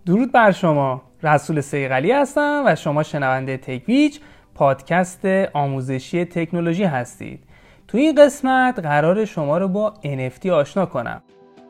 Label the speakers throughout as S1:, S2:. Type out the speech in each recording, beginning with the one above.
S1: درود بر شما. رسول صیقلی هستم و شما شنونده تکویچ پادکست آموزشی تکنولوژی هستید. تو این قسمت قرار شما رو با NFT آشنا کنم.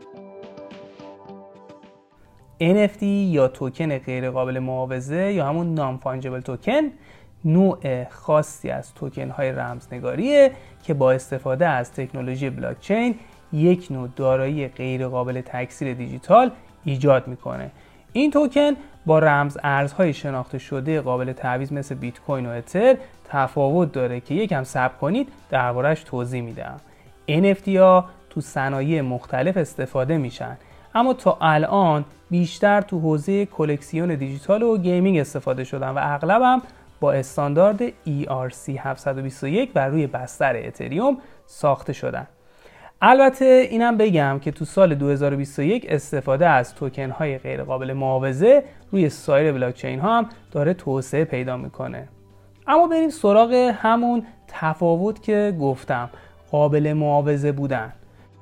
S1: NFT یا توکن غیر قابل معاوضه یا همون نان فانجیبل توکن نوع خاصی از توکن های رمزنگاریه که با استفاده از تکنولوژی بلاکچین یک نوع دارایی غیر قابل تکثیر دیجیتال ایجاد میکنه. این توکن با رمز ارزهای شناخته شده قابل تعویض مثل بیت کوین و اتر تفاوت داره که یکم صبر کنید درباره‌اش توضیح میدم. NFT ها تو صنایع مختلف استفاده میشن، اما تا الان بیشتر تو حوزه کلکسیون دیجیتال و گیمینگ استفاده شدن و اغلبم با استاندارد ERC721 بر روی بستر اتریوم ساخته شدن. البته اینم بگم که تو سال 2021 استفاده از توکن های غیر قابل معاوضه روی سایر بلاکچین ها هم داره توسعه پیدا میکنه. اما بریم سراغ همون تفاوت که گفتم، قابل معاوضه بودن.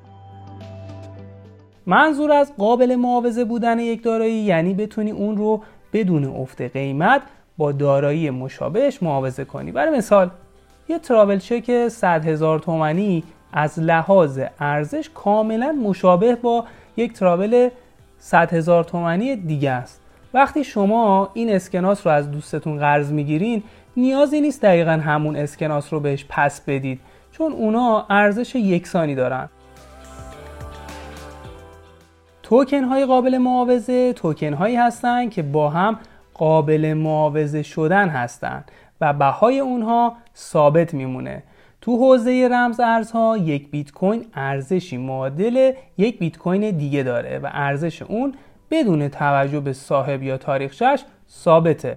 S1: منظور از قابل معاوضه بودن یک دارایی یعنی بتونی اون رو بدون افت قیمت با دارایی مشابهش معاوضه کنی. برای مثال یه تراول چک 100,000 تومانی از لحاظ ارزش کاملا مشابه با یک تراول 100,000 تومانی دیگه است. وقتی شما این اسکناس رو از دوستتون قرض میگیرین نیازی نیست دقیقا همون اسکناس رو بهش پس بدید، چون اونا ارزش یکسانی دارن. توکن های قابل معاوضه توکن هایی هستن که با هم قابل معاوضه شدن هستن و بهای اونها ثابت میمونه. تو حوزه رمز ارزها یک بیت کوین ارزشی معادل یک بیت کوین دیگه داره و ارزش اون بدون توجه به صاحب یا تاریخچه‌اش ثابته.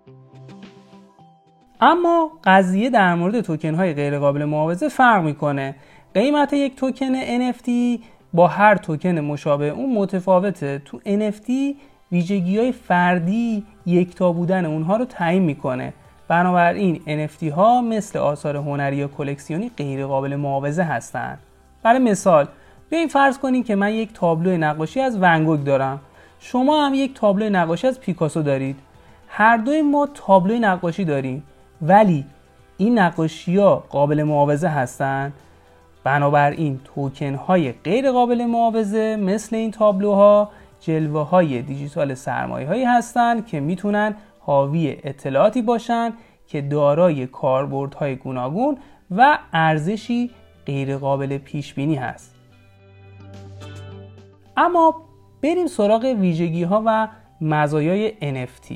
S1: اما قضیه در مورد توکن های غیر قابل معاوضه فرق میکنه. قیمت یک توکن NFT با هر توکن مشابه اون متفاوته. تو NFT ویژگی‌های فردی یکتا بودن اونها رو تعیین میکنه. بنابراین NFT ها مثل آثار هنری یا کلکسیونی غیر قابل معاوضه هستند. برای مثال بیاین فرض کنین که من یک تابلو نقاشی از ون گوگ دارم، شما هم یک تابلو نقاشی از پیکاسو دارید. هر دوی ما تابلو نقاشی داریم، ولی این نقاشی‌ها قابل معاوضه هستند. بنابراین توکن های غیر قابل معاوضه مثل این تابلوها جلوه های دیجیتال سرمایه هایی هستند که میتونن حاوی اطلاعاتی باشن که دارای کاربردهای گوناگون و ارزشی غیر قابل پیش بینی هست. اما بریم سراغ ویژگی ها و مزایای NFT.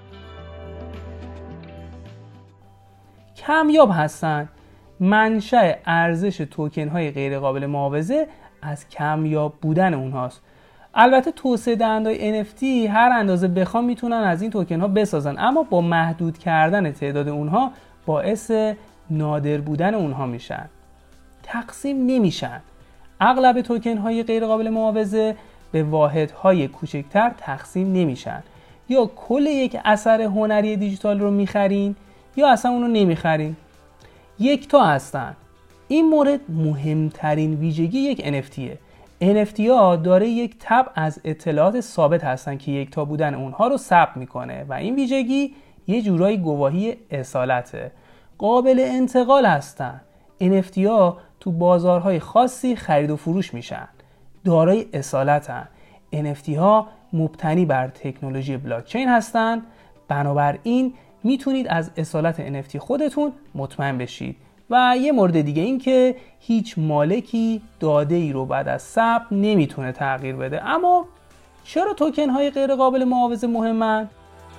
S1: کمیاب هستن. منشأ ارزش توکن های غیر قابل معاوضه از کمیاب بودن اونهاست. البته توسعه دهنده‌های NFT هر اندازه بخوام میتونن از این توکن ها بسازن، اما با محدود کردن تعداد اونها باعث نادر بودن اونها میشن. تقسیم نمیشن. اغلب توکن های غیر قابل معاوضه به واحدهای کوچکتر تقسیم نمیشن. یا کل یک اثر هنری دیجیتال رو میخرین یا اصلا اون رو نمیخرین. یکتا هستن. این مورد مهمترین ویژگی یک NFTه. NFT ها داره یک تب از اطلاعات ثابت هستن که یکتا بودن اونها رو ثبت میکنه و این ویژگی یه جورایی گواهی اصالته. قابل انتقال هستن. NFT ها تو بازارهای خاصی خرید و فروش میشن. دارای اصالتن. NFT ها مبتنی بر تکنولوژی بلاکچین هستن. بنابراین میتونید از اصالت NFT خودتون مطمئن بشید. و یه مورد دیگه این که هیچ مالکی داده ای رو بعد از ثبت نمیتونه تغییر بده. اما چرا توکن های غیر قابل معاوضه مهمن؟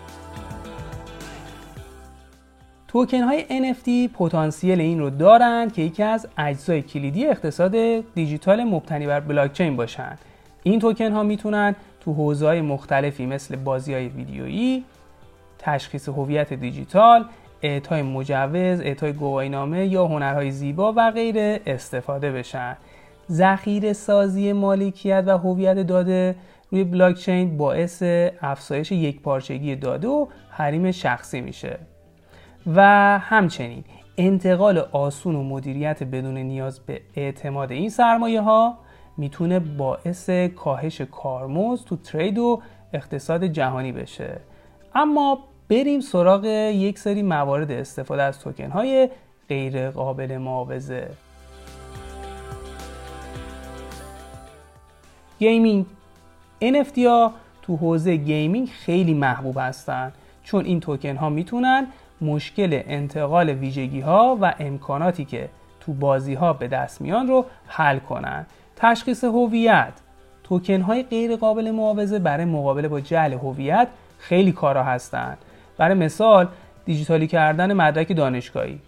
S1: توکن های NFT پتانسیل این رو دارن که یکی از اجزای کلیدی اقتصاد دیجیتال مبتنی بر بلاکچین باشن. این توکن ها میتونن تو حوزه‌های مختلفی مثل بازی‌های ویدیویی، تشخیص هویت دیجیتال، اعطای مجوز، اعطای گواهینامه یا هنرهای زیبا و غیره استفاده بشن. ذخیره سازی مالکیت و هویت داده روی بلاکچین باعث افزایش یکپارچگی داده و حریم شخصی میشه. و همچنین انتقال آسون و مدیریت بدون نیاز به اعتماد این سرمایه ها میتونه باعث کاهش کارمزد تو ترید و اقتصاد جهانی بشه. اما بریم سراغ یک سری موارد استفاده از توکن های غیر قابل معاوضه. گیمینگ. NFT ها تو حوزه گیمینگ خیلی محبوب هستن، چون این توکن ها میتونن مشکل انتقال ویژگی ها و امکاناتی که تو بازی ها به دست میان رو حل کنن. تشخیص هویت. توکن های غیر قابل معاوضه برای مقابله با جعل هویت خیلی کارا هستن. برای مثال دیجیتالی کردن مدرک دانشگاهی.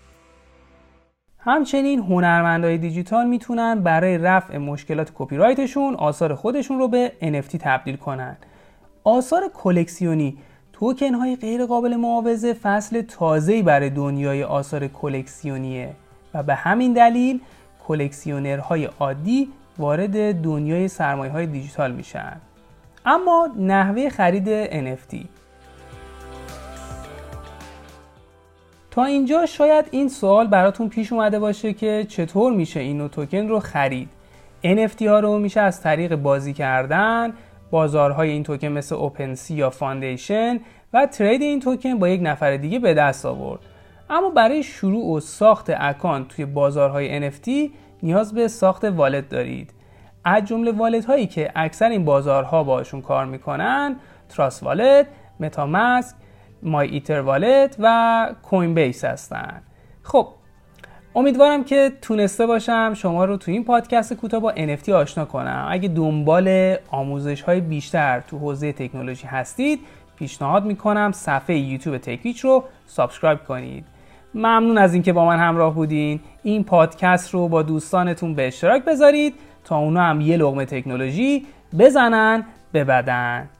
S1: همچنین هنرمندای دیجیتال میتونن برای رفع مشکلات کپی رایتشون آثار خودشون رو به NFT تبدیل کنن. آثار کلکسیونی. توکن های غیر قابل معاوضه فصل تازه‌ای برای دنیای آثار کلکسیونیه و به همین دلیل کلکسیونرهای عادی وارد دنیای سرمایه‌های دیجیتال میشن. اما نحوه خرید NFT. تا اینجا شاید این سوال براتون پیش اومده باشه که چطور میشه این نوع توکن رو خرید. NFT ها رو میشه از طریق بازی کردن، بازارهای این توکن مثل اوپنسی یا فاندیشن و ترید این توکن با یک نفر دیگه به دست آورد. اما برای شروع و ساخت اکانت توی بازارهای NFT نیاز به ساخت والت دارید. از جمله والت هایی که اکثر این بازارها باشون کار میکنن تراست والت، متاماسک، مای ایتر والت و کوین بیس هستن. خب امیدوارم که تونسته باشم شما رو تو این پادکست کوتاه با NFT آشنا کنم. اگه دنبال آموزش های بیشتر تو حوزه تکنولوژی هستید پیشنهاد میکنم صفحه یوتیوب تکویچ رو سابسکرایب کنید. ممنون از اینکه با من همراه بودین. این پادکست رو با دوستانتون به اشتراک بذارید تا اونا هم یه لقمه تکنولوژی بزنن به بدن.